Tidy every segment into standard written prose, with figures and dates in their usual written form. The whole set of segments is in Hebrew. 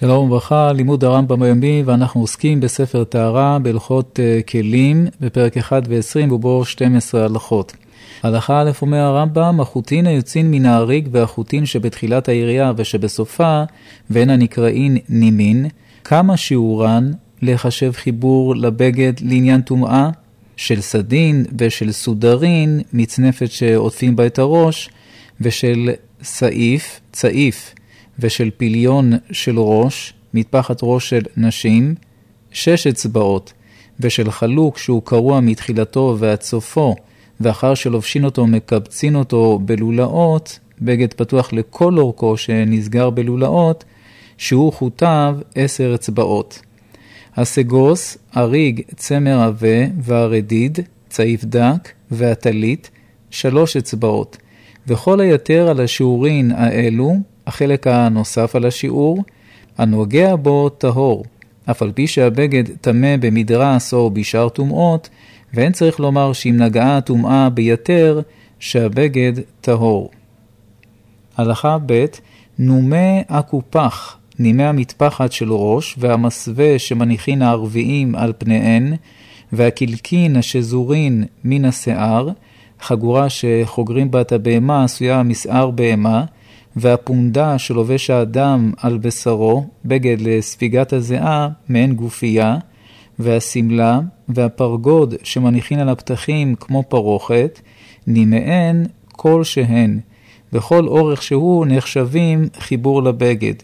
שלום וברכה, לימוד הרמב"ם היומי, ואנחנו עוסקים בספר טהרה בהלכות כלים בפרק 1 ו-20 ובו 12 הלכות. הלכה א' אומר הרמב"ם, החוטין היוצאים מן האריג והחוטין שבתחילת היריעה ושבסופה, והן הנקראים נימין, כמה שיעורן לחשב חיבור לבגד לעניין טומאה, של סדין ושל סודרין, מצנפת שעוטפים בה את הראש, ושל צעיף ושל פיליון של ראש, מטפחת ראש של נשים, 6 אצבעות, ושל חלוק שהוא קרוע מתחילתו ועד סופו, ואחר שלובשין אותו מקבצין אותו בלולאות, בגד פתוח לכל אורכו שנסגר בלולאות, שהוא חוטיו 10 אצבעות. הסגוס, אריג, צמר עבה והרדיד, צעיף דק והטלית, 3 אצבעות. וכל היתר על השיעורין האלו, החלק הנוסף על השיעור, הנוגע בו טהור, אף על פי שהבגד טמא במדרס או בשאר טומאות, ואין צריך לומר שאם נגעה טומאה ביתר, שהבגד טהור. הלכה ב' נומה הקופח, נימי המטפחת של ראש, והמסווה שמניחין הערביים על פניהן, והקלקין השזורין מן השיער, חגורה שחוגרים בה את הבהמה עשויה משער בהמה, והפונדה שלובש האדם על בשרו, בגד לספיגת הזיעה מעין גופייה, והסמלה והפרגוד שמניחין על הפתחים כמו פרוכת, נימיהן כל שהן, בכל אורך שהוא נחשבים חיבור לבגד.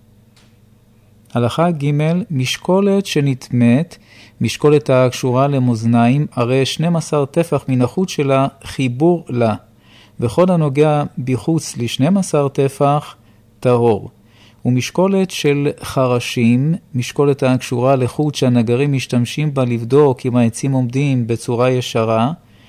הלכה ג' משקולת שנטמאת, משקולת הקשורה למאזניים, הרי 12 טפח מן החוט שלה חיבור לה, וכל הנוגע בחוץ ל12 טפח טהור. ומשקולת של חרשים, משקולת הקשורה לחוט שהנגרים משתמשים בה לבדוק אם העצים עומדים בצורה ישרה,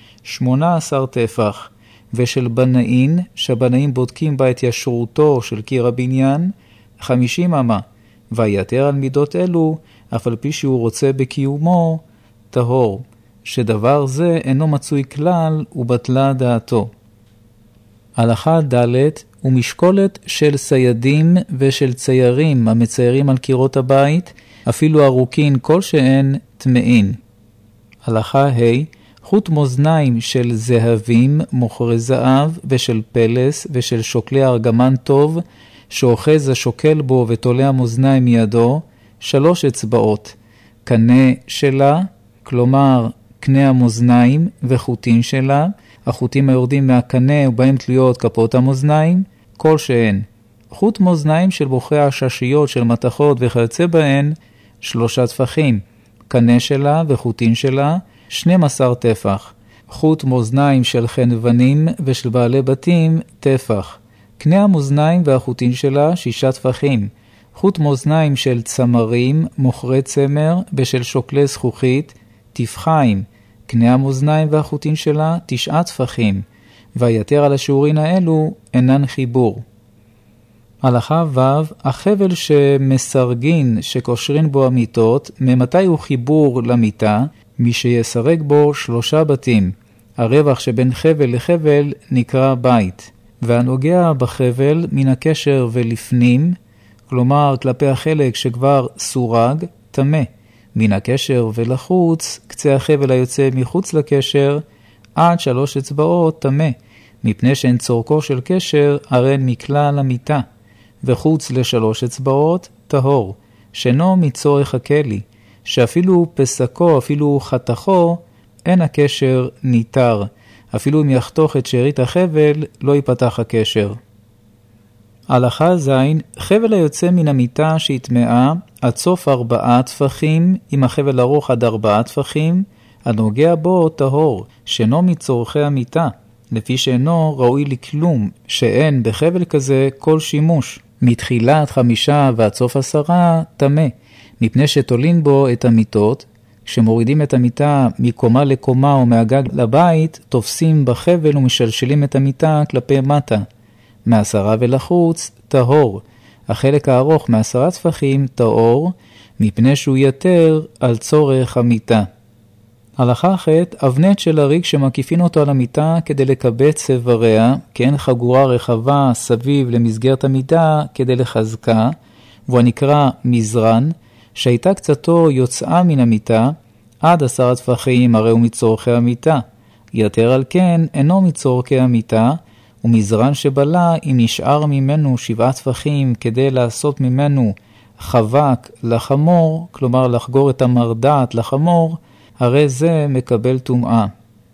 18 טפח. ושל בנאין, שהבנאים בודקים בה את ישרותו של קיר הבניין, 50 אמה. ויתר על מידות אלו, אף על פי שהוא רוצה בקיומו, טהור, שדבר זה אינו מצוי כלל ובטלה דעתו. הלכה ד' ומשקולת של סיידים ושל ציירים המציירים על קירות הבית, אפילו ארוכין כלשהן טמאין. הלכה ה' חוט מאזניים של זהבים, מוכרי זהב ושל פלס ושל שוקלי ארגמן טוב, שאוחז השוקל בו ותולע מאזניים מידו, 3 אצבעות. קנה שלה, כלומר קנה המאזניים וחוטין שלה, החוטים היורדים מהקנה ובהם תלויות כפות המאזניים, כלשהן. חוט מאזניים של בוחרי הששיות של מתכות וכיוצא בהן, 3 טפחים. קנה שלה וחוטין שלה, 12 טפח. חוט מאזניים של חנוונים ושל בעלי בתים, טפח. קנה המאזניים והחוטין שלה, 6 טפחים. חוט מאזניים של צמרים, מוכרי צמר ושל שוקלי זכוכית, טפחיים. קנה המאזניים והחוטין שלה 9 טפחים, והיתר על השיעורין האלו אינן חיבור. הלכה ו' החבל שמסרגין שקושרין בו המיטות, ממתי הוא חיבור למיטה? מי שיסרג בו 3 בתים. הרווח שבין חבל לחבל נקרא בית, והנוגע בחבל מן הקשר ולפנים, כלומר כלפי החלק שכבר סורג, טמא. מן הקשר ולחוץ, קצה החבל היוצא מחוץ לקשר, עד 3 אצבעות טמא, מפני שאין צורכו של קשר, הרי מכלל המיטה, וחוץ ל3 אצבעות טהור, שאינו מצורך הכלי, שאפילו פסקו, אפילו חתכו, אין הקשר ניתר, אפילו אם יחתוך את שארית החבל, לא ייפתח הקשר. הלכה ז' חבל היוצא מן המיטה שהתמאה, עד סוף 4 טפחים, עם החבל ארוך עד 4 טפחים, הנוגע בו טהור, שאינו מצורכי המיטה, לפי שאינו ראוי לכלום, שאין בחבל כזה כל שימוש. מתחילת 5 ועד סוף 10 טמא, מפני שתולין בו את המיטות, כשמורידים את המיטה מקומה לקומה או מהגג לבית, תופסים בחבל ומשלשלים את המיטה כלפי מטה. 10 ולחוץ טהור, החלק הארוך 10 טפחים טהור, מפני שהוא יתר על צורך המיטה. הלכה ח' אבנת של הריג שמקיפין אותו על המיטה כדי לקבץ איבריה, כן חגורה רחבה סביב למסגרת המיטה כדי לחזקה, והוא נקרא מזרן, שהייתה קצתו יוצאה מן המיטה, עד 10 טפחים הרי הוא מצורכי המיטה. יתר על כן אינו מצורכי המיטה, ומזרן שבלה אם נשאר ממנו 7 טפחים כדי לעשות ממנו חבק לחמור, כלומר לחגור את המרדעת לחמור, הרי זה מקבל טומאה.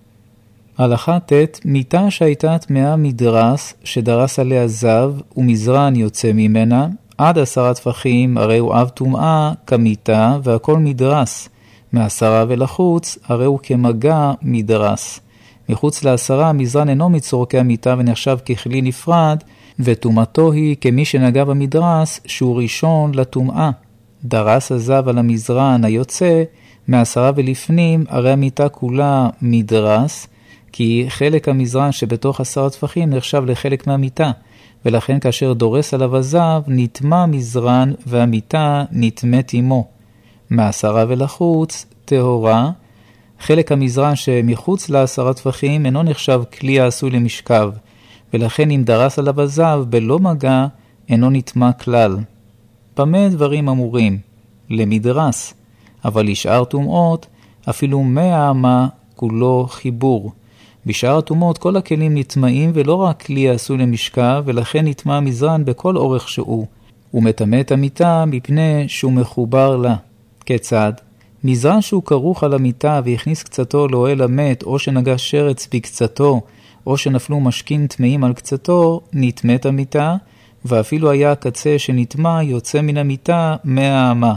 הלכה ט' מיטה שהייתה טמאה מדרס, שדרס עליה זב, ומזרן יוצא ממנה, עד 10 טפחים הרי הוא אב טומאה כמיטה, והכל מדרס. מ10 ולחוץ הרי הוא כמגע מדרס. מחוץ ל10 המזרן אינו מצורכי המיטה ונחשב ככלי נפרד, וטומאתו היא כמי שנגע במדרס שהוא ראשון לטומאה. דרס הזב על המזרן היוצא, מ10 ולפנים הרי המיטה כולה מדרס, כי חלק המזרן שבתוך 10 טפחים נחשב לחלק מהמיטה, ולכן כאשר דורס עליו הזב נטמא מזרן והמיטה נטמאת עמו. מ10 ולחוץ טהורה, חלק המזרן שמחוץ ל10 טפחים אינו נחשב כלי העשוי למשכב, ולכן אם דרס עליו הזב בלא מגע אינו נטמא כלל. במה דברים אמורים? למדרס, אבל לשאר טומאות אפילו 100 אמה כולו חיבור. בשאר הטומאות כל הכלים נטמאים ולא רק כלי העשוי למשכב, ולכן נטמא מזרן בכל אורך שהוא. הוא מטמא את המיטה מפני שהוא מחובר לה. כיצד? מזרן שהוא כרוך על המיטה והכניס קצתו לאוהל המת, או שנגע שרץ בקצתו, או שנפלו משכין טמאים על קצתו, נטמאת המיטה, ואפילו היה הקצה שנטמא יוצא מן המיטה 100 אמה.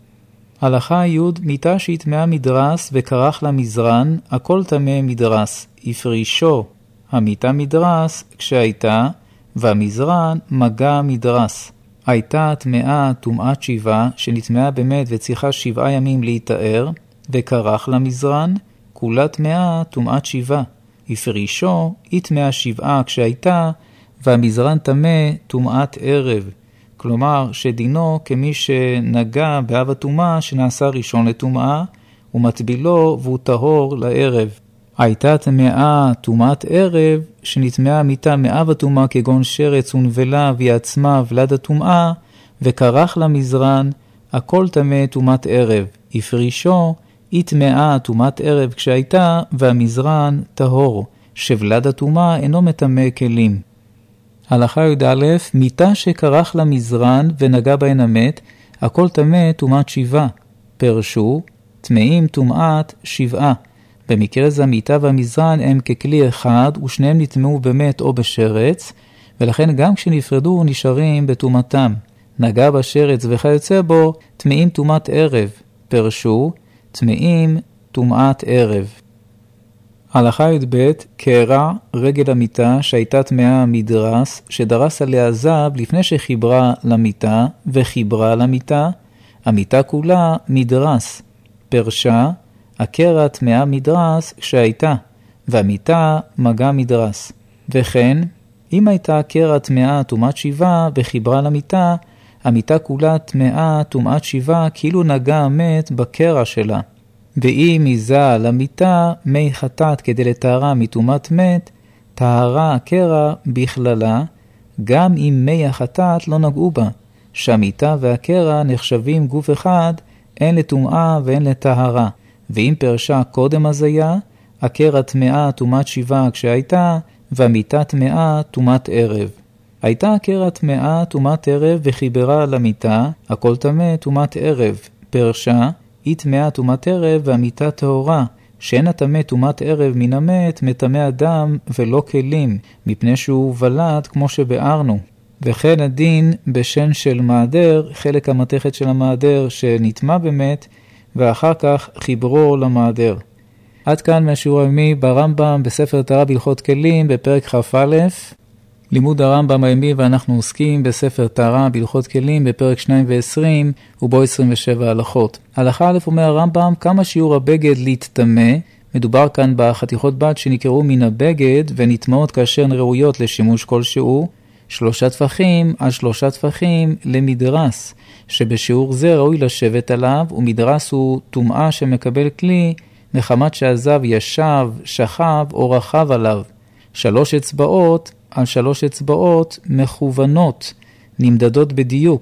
הלכה י' מיטה שהטמאה מדרס וכרך לה מזרן, הכל טמא מדרס. הפרישו המיטה מדרס כשהייתה, והמזרן מגע מדרס. הייתה טמאה טומאת שיבה, שנטמאה באמת וצריכה 7 ימים להתאר, וכרך לה מזרן, כולה טמאה טומאת שיבה. הפרישו היא טמאה 7 כשהייתה, והמזרן טמא טומאת ערב. כלומר שדינו כמי שנגע באב הטומאה שנעשה ראשון לטומאה, ומטבילו והוא טהור לערב. הייתה טמאה טומאת ערב, שנטמאה המיטה מאב הטומאה כגון שרץ ונבלה והיא עצמה ולד הטומאה, וכרך לה מזרן, הכל טמא טומאת ערב. הפרישו היא טמאה טומאת ערב כשהייתה, והמזרן טהור, שבלד הטומאה אינו מטמא כלים. הלכה י"א מיטה שכרך לה מזרן ונגע בהן המת, הכל טמא טומאת שיבה. פרשו טמאים טומאת 7. במקרה זה המיטה והמזרן הם ככלי אחד, ושניהם נטמאו במת או בשרץ, ולכן גם כשנפרדו נשארים בטומאתם. נגע בשרץ וכיוצא בו, טמאים טומאת ערב. פרשו טמאים טומאת ערב. הלכה י"ב קרע רגל המיטה שהייתה טמאה מדרס, שדרס עליה זב לפני שחיברה למיטה וחיברה למיטה, המיטה כולה מדרס. פרשה הקרע טמאה מדרס כשהייתה, והמיטה מגע מדרס. וכן, אם הייתה הקרע טמאה טומאת שיבה וחיברה למיטה, המיטה כולה טמאה טומאת שיבה כאילו נגע המת בקרע שלה. ואם מיזה למיטה מי חטאת כדי לטהרה מטומאת מת, טהרה הקרע בכללה, גם אם מי החטאת לא נגעו בה, שהמיטה והקרע נחשבים גוף אחד, אין לטומאה ואין לטהרה. ואם פרשה קודם הזיה, הקרע טמאה טומאת שיבה כשהייתה, והמיטה טמאה טומאת ערב. הייתה הקרע טמאה טומאת ערב וחיברה למיטה, הכל טמא טומאת ערב. פרשה היא טמאה טומאת ערב והמיטה טהורה, שאין הטמא טומאת ערב מן המת מטמא אדם ולא כלים, מפני שהוא ולד כמו שבארנו. וכן הדין בשן של מעדר, חלק המתכת של המעדר שנטמא במת, ואחר כך חיברו למעדר. עד כאן מהשיעור היומי ברמב"ם בספר טהרה בהלכות כלים בפרק כ"א. לימוד הרמב"ם היומי ואנחנו עוסקים בספר טהרה בהלכות כלים בפרק 2 ו-20 ובו 27 הלכות. הלכה א' אומר הרמב"ם כמה שיעור הבגד להתטמא. מדובר כאן בחתיכות בד שנקראו מן הבגד ונטמעות כאשר הן ראויות לשימוש כלשהו. 3 טפחים על 3 טפחים למדרס, שבשיעור זה ראוי לשבת עליו, ומדרס הוא טומאה שמקבל כלי מחמת שהזב ישב, שכב או רכב עליו. 3 אצבעות על 3 אצבעות מכוונות, נמדדות בדיוק.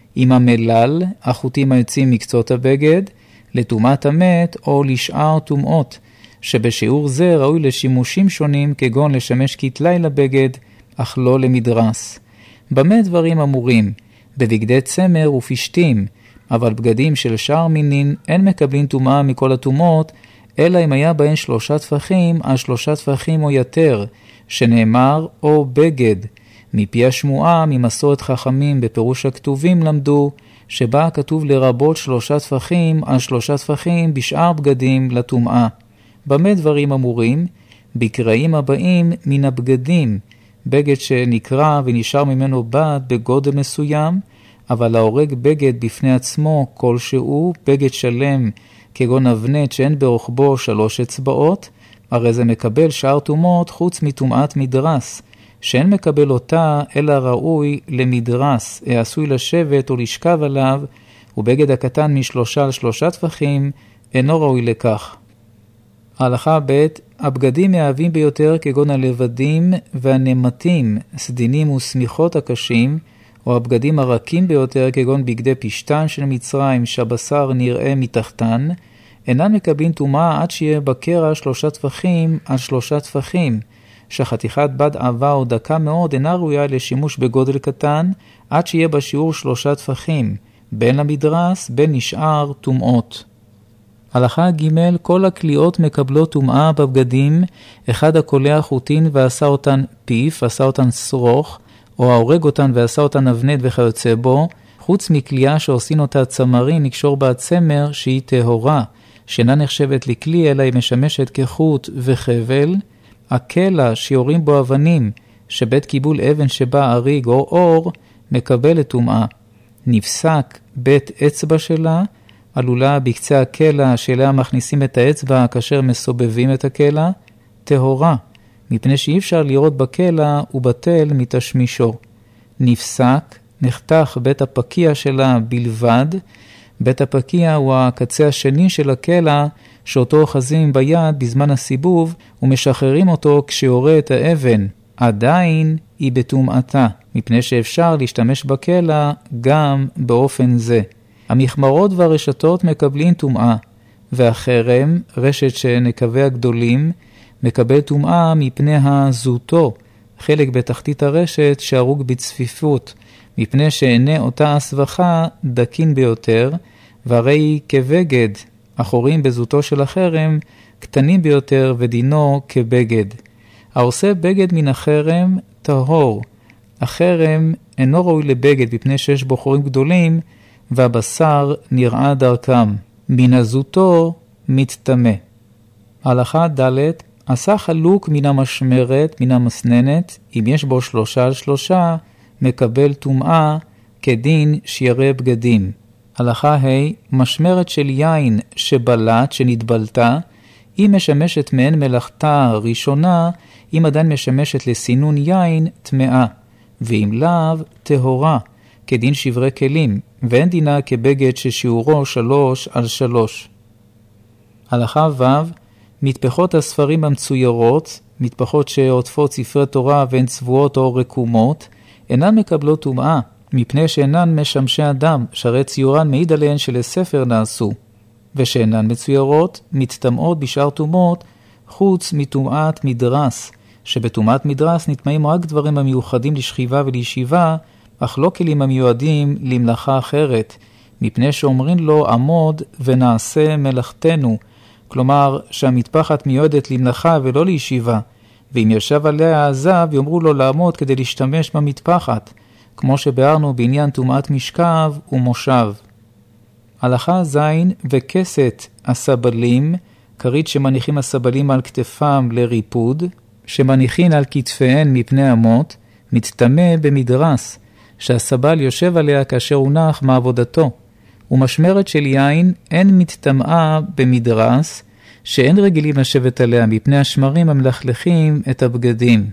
עם המלל, החוטים היוצאים מקצות הבגד, לטומאת המת או לשאר טומאות, שבשיעור זה ראוי לשימושים שונים כגון לשמש כתלי לבגד, אך לא למדרס. במה דברים אמורים? בבגדי צמר ופשתים, אבל בגדים של שאר מינין אין מקבלים טומאה מכל הטומאות, אלא אם היה בהן 3 טפחים על 3 טפחים או יותר, שנאמר או בגד. מפי השמועה, ממסורת חכמים בפירוש הכתובים למדו, שבה כתוב לרבות 3 טפחים על 3 טפחים בשאר בגדים לטומאה. במה דברים אמורים? בקראים הבאים מן הבגדים, בגד שנקרא ונשאר ממנו בד בגודל מסוים, אבל ההורג בגד בפני עצמו כלשהו, בגד שלם כגון אבנת שאין ברוחבו 3 אצבעות, הרי זה מקבל שאר טומאות חוץ מטומאת מדרס, שאין מקבל אותה אלא ראוי למדרס, העשוי לשבת או לשכב עליו, ובגד הקטן מ3 על 3 טפחים אינו ראוי לכך. הלכה ב' הבגדים מהאהבים ביותר כגון הלבדים והנמתים, סדינים וסמיכות הקשים, או הבגדים הרכים ביותר כגון בגדי פשטן של מצרים שהבשר נראה מתחתן, אינם מקבלים טומאה עד שיהיה בקרע 3 טפחים על 3 טפחים, שחתיכת בד עבה או דקה מאוד אינה ראויה לשימוש בגודל קטן, עד שיהיה בשיעור 3 טפחים, בין למדרס בין נשאר טומאות. הלכה ג' כל הקליעות מקבלות טומאה בבגדים, אחד הקולע חוטין ועשה אותן פיף, עשה אותן שרוך, או ההורג אותן ועשה אותן אבנת וכיוצא בו, חוץ מקליעה שעושים אותה צמרים נקשור בה צמר שהיא טהורה, שאינה נחשבת לכלי אלא היא משמשת כחוט וחבל, הקלע שיורים בו אבנים, שבית קיבול אבן שבה אריג או אור, מקבלת טומאה. נפסק בית אצבע שלה, עלולה בקצה הקלע שאליה מכניסים את האצבע כאשר מסובבים את הקלע, טהורה, מפני שאי אפשר לראות בקלע ובטל מתשמישו. נפסק, נחתך בית הפקיע שלה בלבד, בית הפקיע הוא הקצה השני של הקלע שאותו אוחזים ביד בזמן הסיבוב ומשחררים אותו כשיורה את האבן. עדיין היא בטומאתה, מפני שאפשר להשתמש בקלע גם באופן זה. המחמרות והרשתות מקבלים טומאה, והחרם, רשת שנקבי הגדולים, מקבל טומאה מפני הזוטו, חלק בתחתית הרשת שהרוג בצפיפות, מפני שעיני אותה הסבכה דקין ביותר, והרי כבגד, החורים בזוטו של החרם קטנים ביותר ודינו כבגד. העושה בגד מן החרם טהור. החרם אינו ראוי לבגד מפני שיש בו חורים גדולים, והבשר נראה דרכם. מן הזוטו מתטמא. הלכה ד' עשה חלוק מן המשמרת, מן המסננת, אם יש בו 3 על 3, מקבל טומאה כדין שירי בגדים. הלכה ה' משמרת של יין שבלט, שנתבלתה, היא משמשת מעין מלאכתה ראשונה, אם עדיין משמשת לסינון יין טמאה, ואם לאו טהורה, כדין שברי כלים, ואין דינה כבגד ששיעורו 3 על 3. הלכה ו' מטפחות הספרים המצוירות, מטפחות שעוטפות ספרי תורה והן צבועות או רקומות, אינן מקבלות טומאה, מפני שאינן משמשי אדם, שהרי ציורן מעיד עליהן שלספר נעשו, ושאינן מצוירות, מתטמאות בשאר טומאות, חוץ מטומאת מדרס, שבטומאת מדרס נטמאים רק דברים המיוחדים לשכיבה ולישיבה, אך לא כלים המיועדים למלאכה אחרת, מפני שאומרים לו עמוד ונעשה מלאכתנו, כלומר שהמטפחת מיועדת למלאכה ולא לישיבה, ואם ישב עליה עזב יאמרו לו לעמוד כדי להשתמש במטפחת, כמו שבארנו בעניין טומאת משכב ומושב. הלכה זין וכסת הסבלים, כרית שמניחים הסבלים על כתפם לריפוד, שמניחים על כתפיהן מפני אמות, מצטמא במדרס, שהסבל יושב עליה כאשר הונח מעבודתו, ומשמרת של יין אין מתטמאה במדרס, שאין רגילים לשבת עליה מפני השמרים המלכלכים את הבגדים.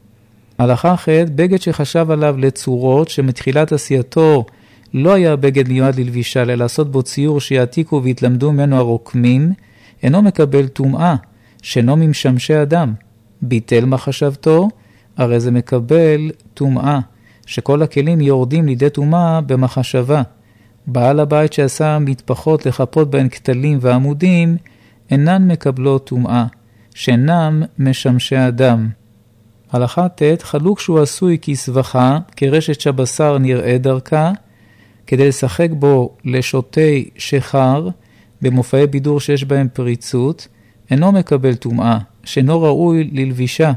הלכה ח' בגד שחשב עליו לצורות שמתחילת עשייתו לא היה בגד מיועד ללבישה, אלא לעשות בו ציור שיעתיקו והתלמדו ממנו הרוקמים, אינו מקבל טומאה, שאינו ממשמשי אדם. ביטל מחשבתו, הרי זה מקבל טומאה, שכל הכלים יורדים לידי טומאה במחשבה. בעל הבית שעשה מטפחות לחפות בהן כתלים ועמודים, אינן מקבלות טומאה, שאינם משמשי אדם. הלכה ט' חלוק שהוא עשוי כסבכה, כרשת שהבשר נראה דרכה, כדי לשחק בו לשוטי שחר, במופעי בידור שיש בהם פריצות, אינו מקבל טומאה, שאינו ראוי ללבישה.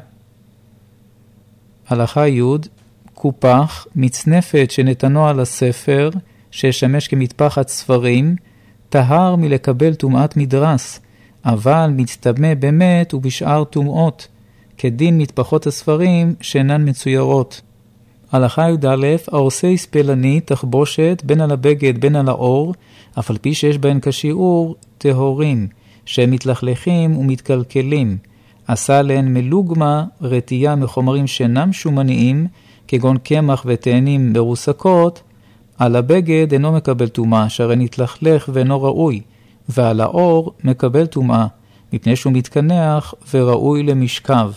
הלכה י' קופח, מצנפת שנתנו על הספר, שישמש כמטפחת ספרים, טהר מלקבל טומאת מדרס, אבל מצטמא באמת ובשאר טומאות, כדין מטפחות הספרים שאינן מצוירות. הלכה י' העושה ספלני תחבושת בין על הבגד בין על האור, אף על פי שיש בהן כשיעור טהורים, שהם מתלכלכים ומתקלקלים. עשה להן מלוגמה רטייה מחומרים שאינם שומניים, כגון קמח ותאנים מרוסקות, על הבגד אינו מקבל טומאה, שהרי נתלכלך ואינו ראוי, ועל האור מקבל טומאה, מפני שהוא מתקנח וראוי למשכב.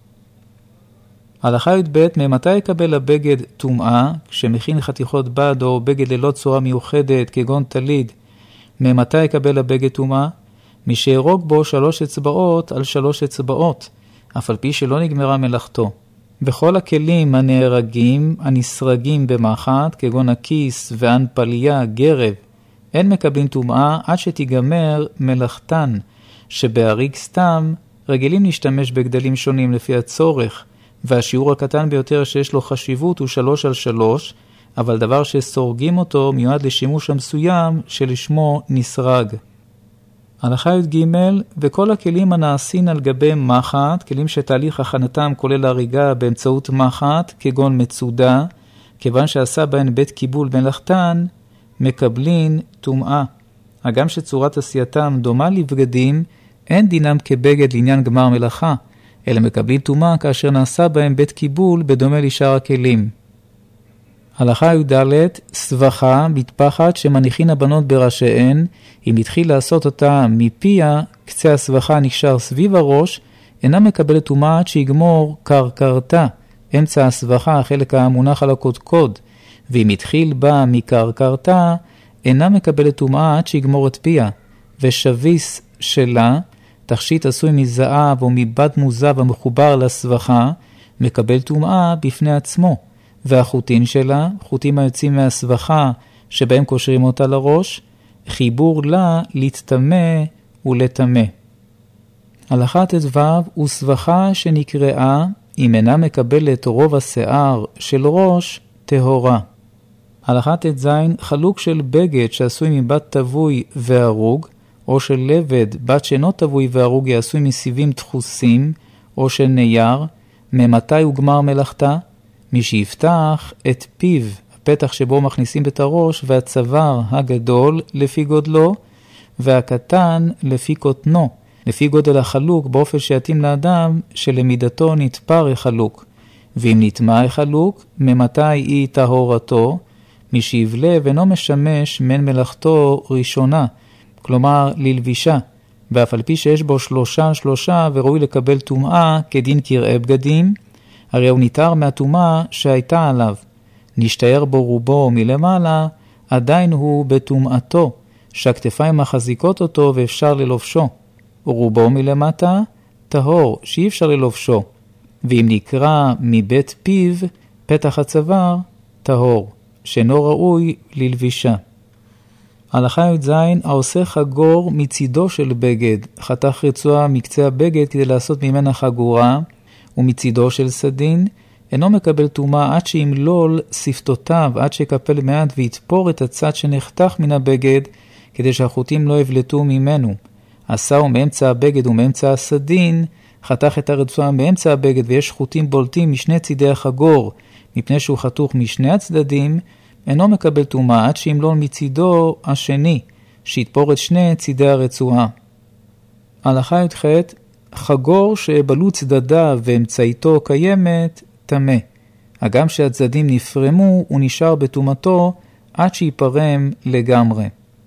הלכה י"ב, ממתי יקבל הבגד טומאה, כשמכין חתיכות בד או בגד ללא צורה מיוחדת, כגון תליד, ממתי יקבל הבגד טומאה? מי שירוג בו 3 אצבעות על 3 אצבעות, אף על פי שלא נגמרה מלאכתו. וכל הכלים הנהרגים, הנסרגים במחט, כגון הכיס והנפליה, גרב, אין מקבלים טומאה עד שתיגמר מלאכתן, שבהריג סתם רגילים להשתמש בגדלים שונים לפי הצורך, והשיעור הקטן ביותר שיש לו חשיבות הוא 3 על 3, אבל דבר שסורגים אותו מיועד לשימוש המסוים שלשמו נסרג. הלכה י"ג, וכל הכלים הנעשים על גבי מחט, כלים שתהליך הכנתם כולל הריגה באמצעות מחט, כגון מצודה, כיוון שעשה בהן בית קיבול מלאכתן, מקבלין טומאה. הגם שצורת עשייתם דומה לבגדים, אין דינם כבגד לעניין גמר מלאכה, אלא מקבלים טומאה כאשר נעשה בהם בית קיבול בדומה לשאר הכלים. הלכה י"ד, סבכה, מטפחת שמניחין הבנות בראשיהן, אם התחיל לעשות אותה מפיה, קצה הסבכה נקשר סביב הראש, אינה מקבלת טומאה עד שיגמור קרקרתה, אמצע הסבכה, החלק המונח על הקודקוד, ואם התחיל בה מקרקרתה, אינה מקבלת טומאה עד שיגמור את פיה, ושביס שלה, תכשיט עשוי מזהב או מבד מוזב המחובר לסבכה, מקבל טומאה בפני עצמו, והחוטין שלה, חוטים היוצאים מהסבכה שבהם קושרים אותה לראש, חיבור לה להתטמא ולטמא. הלכה ט"ו הוא סבכה שנקראה, אם אינה מקבלת רוב השיער של ראש, טהורה. הלכה ט"ז חלוק של בגד שעשוי מבד תבוי והרוג, או של לבד, בת שאינו תבוי והרוג יעשוי מסיבים דחוסים, או של נייר, ממתי הוא גמר מלאכתה? מי שיפתח את פיו, הפתח שבו מכניסים את הראש, והצוואר הגדול לפי גודלו, והקטן לפי קוטנו, לפי גודל החלוק, באופן שיתאים לאדם שלמידתו נתפר החלוק. ואם נטמע החלוק, ממתי היא טהורתו? מי שיבלה ואינו משמש מן מלאכתו ראשונה, כלומר ללבישה, ואף על פי שיש בו 3 וראוי לקבל טומאה כדין קרעי בגדים, הרי הוא ניתר מהטומאה שהייתה עליו. נשתער בו רובו מלמעלה, עדיין הוא בטומאתו, שהכתפיים מחזיקות אותו ואפשר ללובשו. רובו מלמטה, טהור, שאי אפשר ללובשו. ואם נקרא מבית פיו, פתח הצוואר, טהור, שאינו ראוי ללבישה. הלכה י"ז, העושה חגור מצידו של בגד, חתך רצועה מקצה הבגד כדי לעשות ממנה חגורה, ומצידו של סדין, אינו מקבל טומאה עד שימלול שפתותיו, עד שיקפל מעט ויתפור את הצד שנחתך מן הבגד, כדי שהחוטים לא יבלטו ממנו. עשהו מאמצע הבגד ומאמצע הסדין, חתך את הרצועה מאמצע הבגד ויש חוטים בולטים משני צידי החגור, מפני שהוא חתוך משני הצדדים, אינו מקבל טומאה עד שימלול מצידו השני, שיתפור את שני צידי הרצועה. הלכה י"ח, חגור שבלו צדדיו ואמצעיתו קיימת, טמא. הגם שהצדדים נפרמו, הוא נשאר בטומאתו עד שיפרם לגמרי.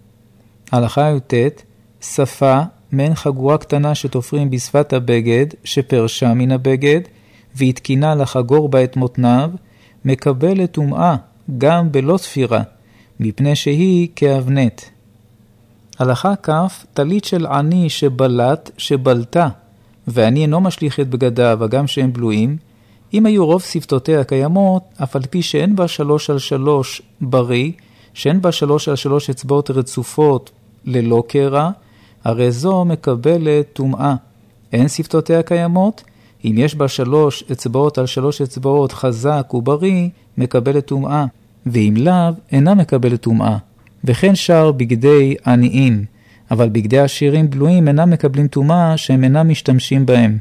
הלכה י"ט, שפה, מעין חגורה קטנה שתופרים בשפת הבגד, שפרשה מן הבגד, והתקינה לחגור בה את מותניו, מקבלת טומאה גם בלא תפירה, מפני שהיא כאבנת. הלכה כף, טלית של עני שבלתה, ועני אינו משליך את בגדיו, הגם שהם בלויים, אם היו רוב שפתותיה קיימות, אף על פי שאין בה 3x3 בריא, שאין בה 3x3 אצבעות רצופות ללא קרע, הרי זו מקבלת טומאה. אין שפתותיה קיימות, אם יש בה 3 אצבעות על 3 אצבעות חזק ובריא, מקבלת טומאה, ואם לאו, אינה מקבלת טומאה. וכן שאר בגדי עניים, אבל בגדי עשירים בלויים אינם מקבלים טומאה שהם אינם משתמשים בהם.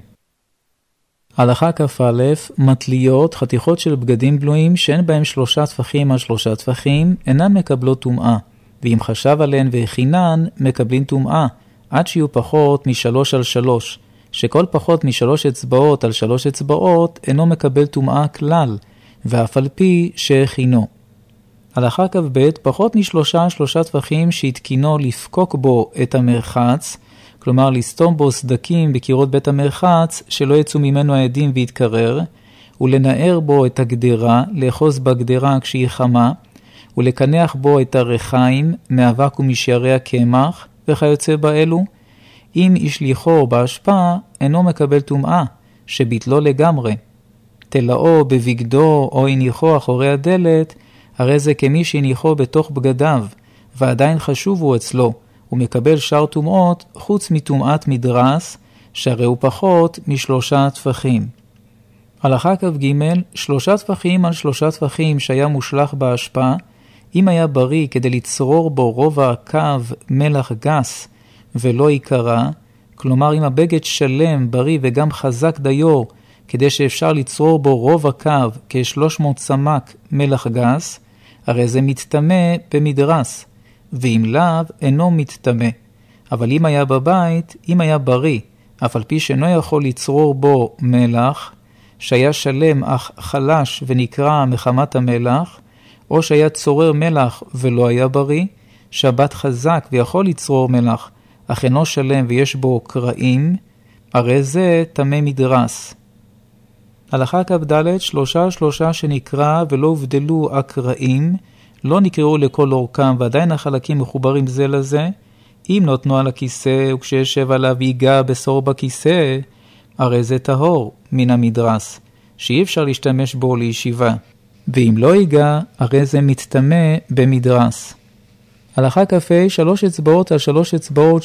הלכה כ"א, מטליות, חתיכות של בגדים בלויים שאין בהם 3 טפחים על 3 טפחים, אינן מקבלות טומאה, ואם חשב עליהן והכינן, מקבלים טומאה, עד שיהיו פחות מ3x3, שכל פחות מ3 אצבעות על 3 אצבעות אינו מקבל טומאה כלל, ואף על פי שהכינו. הלכה כ"ב, פחות מ3 טפחים שהתקינו לפקוק בו את המרחץ, כלומר לסתום בו סדקים בקירות בית המרחץ, שלא יצאו ממנו העדים ויתקרר, ולנער בו את הגדרה, לאחוז בגדרה כשהיא חמה, ולקנח בו את הרחיים, מאבק ומשיירי הקמח, וכיוצא באלו. אם ישליחו בהשפעה, אינו מקבל טומאה, שביטלו לגמרי. תלאו בבגדו או הניחו אחורי הדלת, הרי זה כמי שהניחו בתוך בגדיו, ועדיין חשוב הוא אצלו, הוא מקבל שאר טומאות חוץ מטומאת מדרס, שהרי הוא פחות מ3 טפחים. הלכה כ"ג, 3 טפחים על 3 טפחים שהיה מושלך בהשפעה, אם היה בריא כדי לצרור בו רובע הקו מלח גס ולא יקרה, כלומר אם הבגד שלם, בריא וגם חזק דיור, כדי שאפשר לצרור בו רוב הקו כ300 סמק מלח גס, הרי זה מתטמא במדרס, ואם לאו אינו מתטמא. אבל אם היה בבית, אם היה בריא, אף על פי שאינו יכול לצרור בו מלח, שהיה שלם אך חלש ונקרע מחמת המלח, או שהיה צורר מלח ולא היה בריא, שבת חזק ויכול לצרור מלח, אך אינו שלם ויש בו קרעים, הרי זה טמא מדרס. הלכה כ"ד, 3 שנקרא ולא הובדלו הקרעים, לא נקראו לכל אורכם ועדיין החלקים מחוברים זה לזה, אם נותנו על הכיסא וכשישב עליו ייגע בשור בכיסא, הרי זה טהור מן המדרס, שאי אפשר להשתמש בו לישיבה, ואם לא ייגע, הרי זה מתטמא במדרס. הלכה כ"ה, 3 אצבעות על 3 אצבעות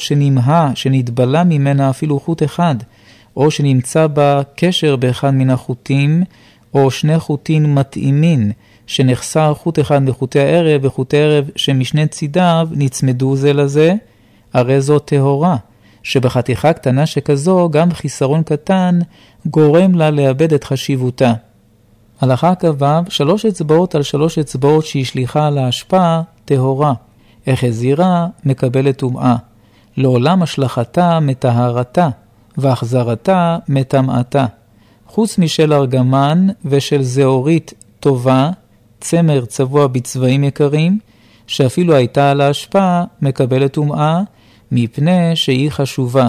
שנתבלה ממנה אפילו חוט אחד, או שנמצא בה קשר באחד מן החוטים, או 2 חוטים מתאימים, שנחסר חוט אחד מחוטי הערב, וחוטי הערב שמשני צידיו נצמדו זה לזה, הרי זו טהורה, שבחתיכה קטנה שכזו גם חיסרון קטן גורם לה לאבד את חשיבותה. הלכה כ"ו, 3 אצבעות על 3 אצבעות שהשליחה על ההשפעה, טהורה. החזירה מקבלת טומאה. לעולם השלחתה מטהרתה, והחזרתה מטמאתה. חוץ משל ארגמן ושל זהורית טובה, צמר צבוע בצבעים יקרים, שאפילו הייתה על ההשפעה, מקבלת טומאה, מפני שהיא חשובה.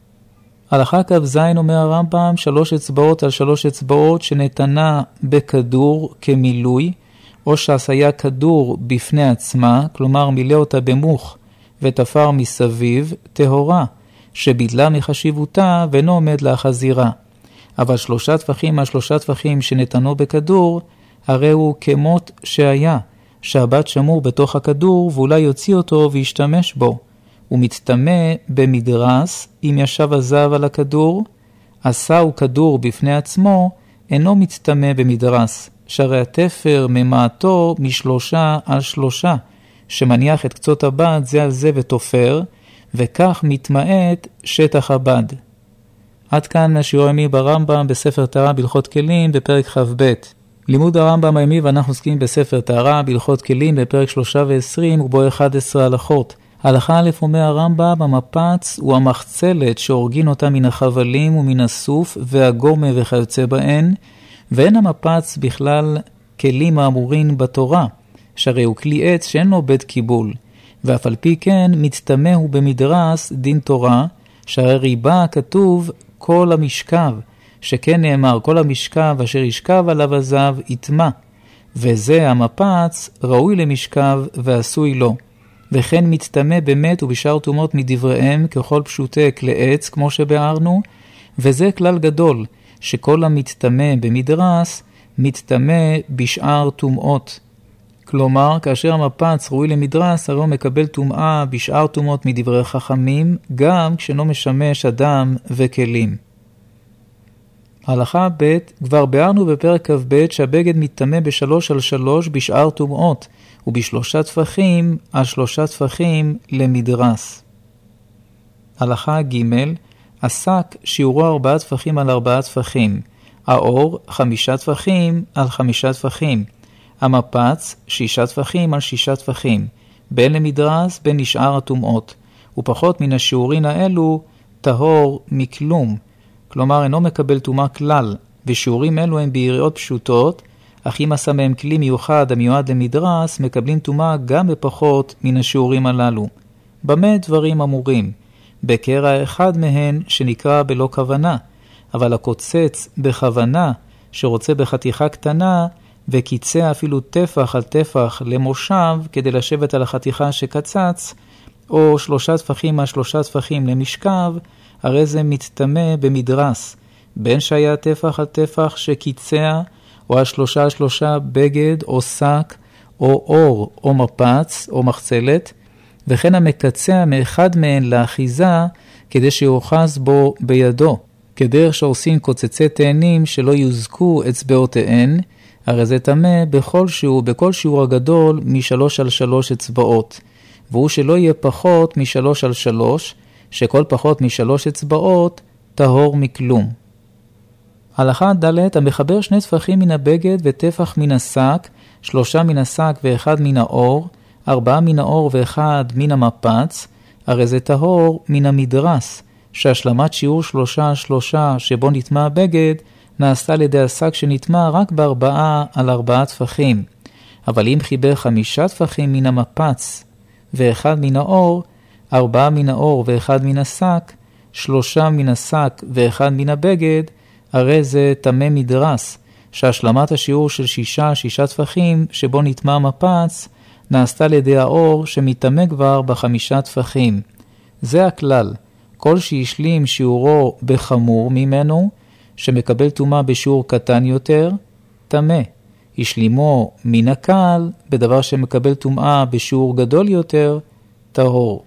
הלכה כ"ז אומר הרמב"ם, 3 אצבעות על 3 אצבעות שנתנה בכדור כמילוי, או שעשיה כדור בפני עצמה, כלומר מילא אותה במוך ותפר מסביב, טהורה, שביטלה מחשיבותה ואינו עומד לה חזירה. אבל 3 טפחים על 3 טפחים שנתנו בכדור, הרי הוא כמות שהיה, שהבת שמור בתוך הכדור ואולי יוציא אותו וישתמש בו. הוא מתטמא במדרס, אם ישב הזהב על הכדור, עשהו כדור בפני עצמו, אינו מתטמא במדרס, שהרי התפר ממעטו מ3 על 3, שמניח את קצות הבד זה על זה ותופר, וכך מתמעט שטח הבד. עד כאן השיעור הימי ברמב"ם בספר טהרה בהלכות כלים בפרק כ"ב. לימוד הרמב"ם הימי ואנחנו עוסקים בספר טהרה בהלכות כלים בפרק 23 ובו 11 הלכות. הלכה א' אומר הרמב"ם, המפץ הוא המחצלת שהורגין אותה מן החבלים ומן הסוף והגומה וכיוצא בהן, ואין המפץ בכלל כלים האמורין בתורה, שהרי הוא כלי עץ שאין לו בית קיבול, ואף על פי כן מצטמא הוא במדרס דין תורה, שהרי ריבה כתוב כל המשכב, שכן נאמר כל המשכב אשר ישכב עליו הזהב יטמא, וזה המפץ ראוי למשכב ועשוי לו. וכן מצטמא במת ובשאר טומאות מדבריהם ככל פשוטי כלי עץ, כמו שבארנו, וזה כלל גדול, שכל המצטמא במדרס, מצטמא בשאר טומאות. כלומר, כאשר המפץ ראוי למדרס, הרי הוא מקבל טומאה בשאר טומאות מדברי חכמים, גם כשאינו משמש אדם וכלים. הלכה ב' כבר בארנו בפרק כ"ב שהבגד מתטמא ב3 בשאר טומאות, וב3 טפחים על 3 טפחים למדרס. הלכה ג' השק שיעורו 4 טפחים על 4 טפחים, האור 5 טפחים על 5 טפחים, המפץ 6 טפחים על 6 טפחים, בין למדרס בין לשאר הטומאות, ופחות מן השיעורין האלו טהור מכלום, כלומר אינו מקבל טומאה כלל, ושיעורים אלו הם ביריעות פשוטות, אך אם עשה מהם כלי מיוחד המיועד למדרס, מקבלים טומאה גם בפחות מן השיעורים הללו. במה דברים אמורים? בקרע אחד מהן שנקרא בלא כוונה, אבל הקוצץ בכוונה שרוצה בחתיכה קטנה, וקיצה אפילו טפח על טפח למושב כדי לשבת על החתיכה שקצץ, או 3 טפחים על 3 טפחים למשכב, הרי זה מצטמא במדרס, בין שהיה טפח על טפח שקיצה, או על 3 בגד או שק, או אור או מפץ או מחצלת, וכן המקצע מאחד מהן לאחיזה, כדי שיוחז בו בידו, כדרך שעושים קוצצי תאנים שלא יוזקו אצבעותיהן, הרי זה טמא בכל שיעור הגדול מ3 אצבעות, והוא שלא יהיה פחות מ3 שכל פחות מ3 אצבעות טהור מכלום. הלכה ד' המחבר 2 טפחים מן הבגד וטפח מן השק, 3 מן השק ו1 מן האור, 4 מן האור ו1 מן המפץ, הרי זה טהור מן המדרס, שהשלמת שיעור 3 שבו נטמע הבגד, נעשתה על ידי השק שנטמע רק ב4 על 4 טפחים. אבל אם חיבר 5 טפחים מן המפץ ו1 מן האור, 4 מן האור ו1 מן השק, 3 מן השק ו1 מן הבגד, הרי זה טמא מדרס, שהשלמת השיעור של 6 טפחים שבו נטמע המפץ, נעשתה על ידי האור שמטמא כבר ב5 טפחים. זה הכלל, כל שישלים שיעורו בחמור ממנו, שמקבל טומאה בשיעור קטן יותר, טמא. ישלימו מן הקל, בדבר שמקבל טומאה בשיעור גדול יותר, טהור.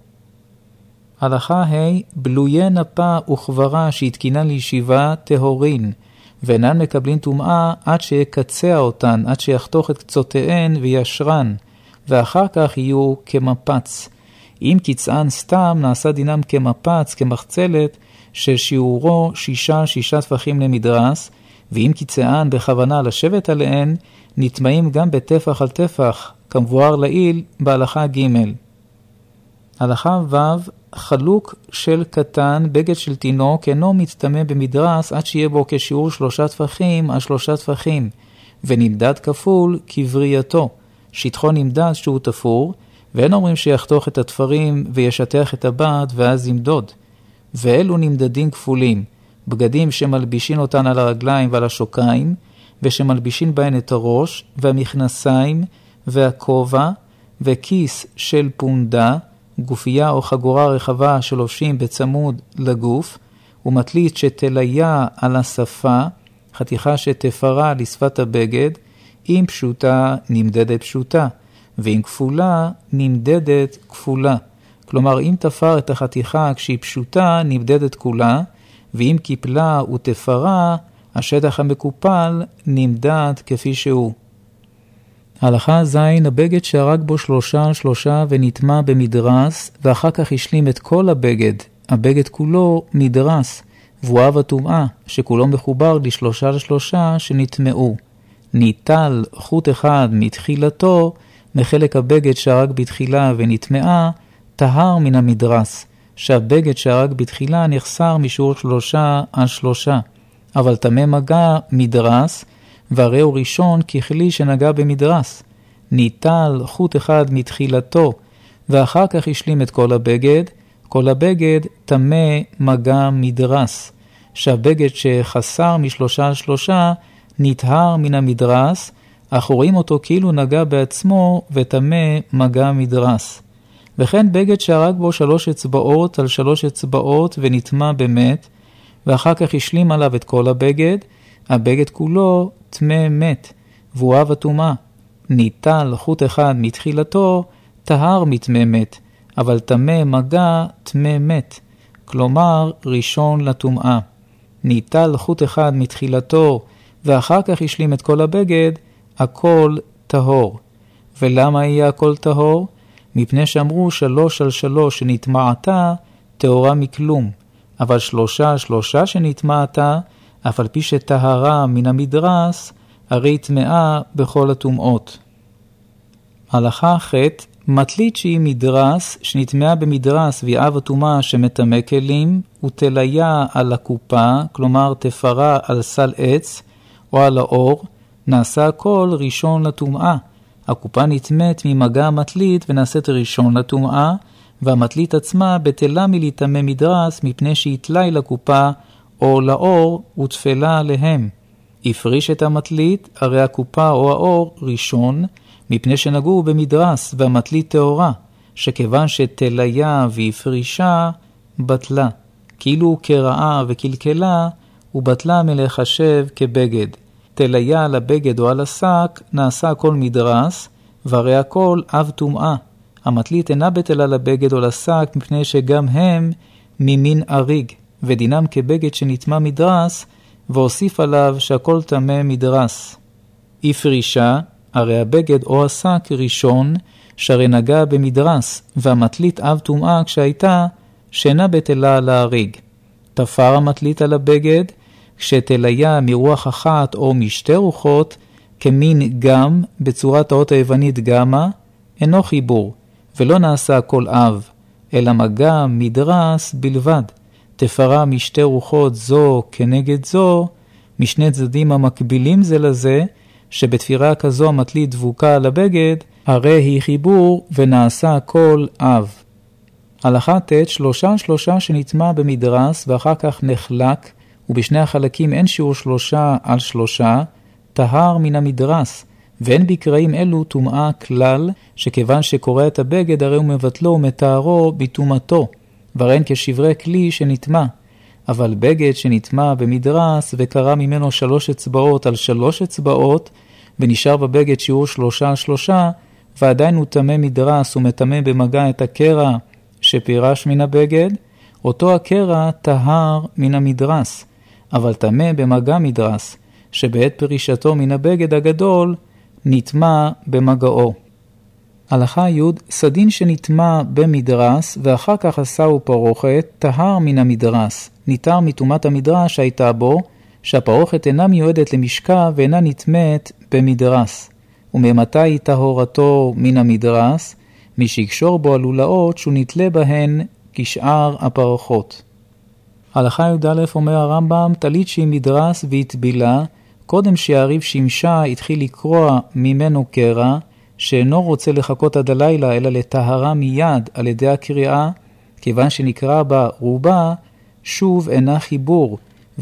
הלכה ה' בלויי נפה וחברה שהתקינה לישיבה טהורין, ואינן מקבלים טומאה עד שיקצע אותן, עד שיחתוך את קצותיהן וישרן, ואחר כך יהיו כמפץ. אם קיצען סתם נעשה דינם כמפץ, כמחצלת, ששיעורו 6 טפחים למדרס, ואם קיצען בכוונה לשבת עליהן, נטמעים גם בטפח על טפח, כמבואר לעיל בהלכה ג'. הלכה ו' חלוק של קטן, בגד של תינוק, אינו מצטמא במדרס עד שיהיה בו כשיעור 3 טפחים על 3 טפחים, ונמדד כפול כברייתו. שטחו נמדד שהוא תפור, ואין אומרים שיחתוך את התפרים וישטח את הבד ואז ימדוד. ואלו נמדדים כפולים, בגדים שמלבישים אותן על הרגליים ועל השוקיים, ושמלבישים בהן את הראש, והמכנסיים, והכובע, וכיס של פונדה, גופייה או חגורה רחבה שלובשים בצמוד לגוף, ומטלית שתליה על השפה, חתיכה שתפרה לשפת הבגד, אם פשוטה נמדדת פשוטה, ואם כפולה נמדדת כפולה. כלומר, אם תפר את החתיכה כשהיא פשוטה, נמדדת כולה, ואם קיפלה ותפרה, השטח המקופל נמדד כפי שהוא. הלכה ז' הבגד שהרג בו 3 ונטמע במדרס, ואחר כך השלים את כל הבגד כולו מדרס, והוא אב הטומאה, שכולו מחובר ל3 שנטמעו. ניטל חוט אחד מתחילתו, מחלק הבגד שהרג בתחילה ונטמעה, טהר מן המדרס, שהבגד שהרג בתחילה נחסר משיעור 3 על 3, אבל טמא מגע מדרס, והרי הוא ראשון ככלי שנגע במדרס. ניטל חוט אחד מתחילתו, ואחר כך השלים את כל הבגד טמא מגע מדרס, שהבגד שחסר מ3 על 3 נטהר מן המדרס, אך רואים אותו כאילו נגע בעצמו וטמא מגע מדרס. וכן בגד שהרג בו 3 אצבעות על 3 אצבעות ונטמא במת, ואחר כך השלים עליו את כל הבגד, הבגד כולו טמא מת, והוא אב הטומאה. ניטל חוט אחד מתחילתו, טהר מטמא מת, אבל טמא מגע טמא מת, כלומר ראשון לטומאה. ניטל חוט אחד מתחילתו, ואחר כך השלים את כל הבגד, הכל טהור. ולמה יהיה הכל טהור? מפני שאמרו 3 על 3 שנטמעתה, טהורה מכלום. אבל 3 על 3 שנטמעתה, אף על פי שטהרה מן המדרס, הרי טמאה בכל הטומאות. הלכה ח' מטלית שהיא מדרס, שנטמעה במדרס והיא אב הטומאה שמטמא כלים, ותליה על הקופה, כלומר תפרה על סל עץ או על האור, נעשה הכל ראשון לטומאה. הקופה נטמאת ממגע המטלית ונעשית ראשון לטומאה, והמטלית עצמה בטלה מלהטמא מדרס מפני שהיא תלאי לקופה או לאור ותפלה עליהם. הפריש את המטלית, הרי הקופה או האור ראשון, מפני שנגעו במדרס והמטלית טהורה, שכיוון שתליה והפרישה, בטלה. כאילו קרעה וקלקלה, ובטלה מלחשב כבגד. תליה על הבגד או על השק, נעשה הכל מדרס, והרי הכל אב טומאה. המטלית אינה בטלה לבגד או לשק, מפני שגם הם ממין אריג, ודינם כבגד שנטמא מדרס, והוסיף עליו שהכל טמא מדרס. הפרישה, הרי הבגד או השק ראשון, שהרי נגע במדרס, והמטלית אב טומאה כשהייתה, שאינה בטלה לאריג. תפר המטלית על הבגד, כשתליה מרוח אחת או משתי רוחות, כמין גם, בצורת האות היוונית גמה, אינו חיבור, ולא נעשה כל אב, אלא מגע מדרס בלבד. תפרה משתי רוחות זו כנגד זו, משני צדדים המקבילים זה לזה, שבתפירה כזו המטלית דבוקה על הבגד, הרי היא חיבור ונעשה כל אב. הלכה ט' 3 על 3 שנטמע במדרס ואחר כך נחלק, ובשני החלקים אין שיעור 3 על 3, טהר מן המדרס, ואין בקראים אלו טומאה כלל, שכיוון שקורא את הבגד הרי הוא מבטלו ומתארו בטומאתו, והרי כשברי כלי שנטמע. אבל בגד שנטמע במדרס וקרא ממנו 3 אצבעות על 3 אצבעות, ונשאר בבגד שיעור 3 על 3, ועדיין הוא טמא מדרס ומטמא במגע את הקרע שפירש מן הבגד, אותו הקרע טהר מן המדרס, אבל טמא במגע מדרס, שבעת פרישתו מן הבגד הגדול נטמע במגעו. הלכה י' סדין שנטמע במדרס ואחר כך עשהו פרוכת, טהר מן המדרס, ניתר מטומאת המדרש שהייתה בו, שהפרוכת אינה מיועדת למשקע ואינה נטמאת במדרס. וממתי היא טהורתו מן המדרס? מי שיקשור בו הלולאות שהוא נתלה בהן כשאר הפרוכות. הלכה י"א אומר הרמב"ם, טלית שהיא מדרס והיא טבילה, קודם שהריב שימשה התחיל לקרוע ממנו קרע, שאינו רוצה לחכות עד הלילה אלא לטהרה מיד על ידי הקריאה, כיוון שנקרא בה רובה, שוב אינה חיבור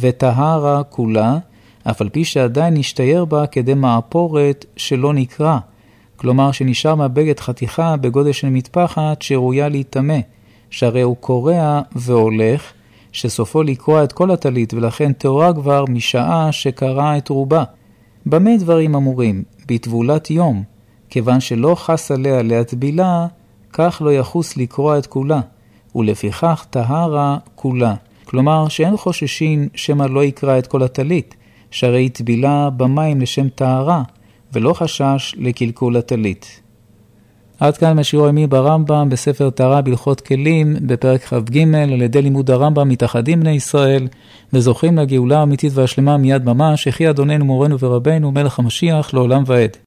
וטהרה כולה, אף על פי שעדיין נשתייר בה כדי מעפורת שלא נקרא, כלומר שנשאר מהבגד חתיכה בגודל של מטפחת שראויה להיטמא, שהרי הוא קורע והולך, שסופו לקרוע את כל הטלית ולכן טהורה כבר משעה שקרע את רובה. במה דברים אמורים? בטבולת יום, כיוון שלא חס עליה להטבילה, כך לא יחוס לקרוע את כולה, ולפיכך טהרה כולה. כלומר שאין חוששים שמה לא יקרא את כל הטלית, שהרי טבילה במים לשם טהרה, ולא חשש לקלקול הטלית. עד כאן משיעור היומי ברמב"ם בספר טהרה בהלכות כלים בפרק כ"ג, על ידי לימוד הרמב"ם מתאחדים בני ישראל וזוכים לגאולה האמיתית והשלמה מיד ממש. יחי אדוננו מורנו ורבנו מלך המשיח לעולם ועד.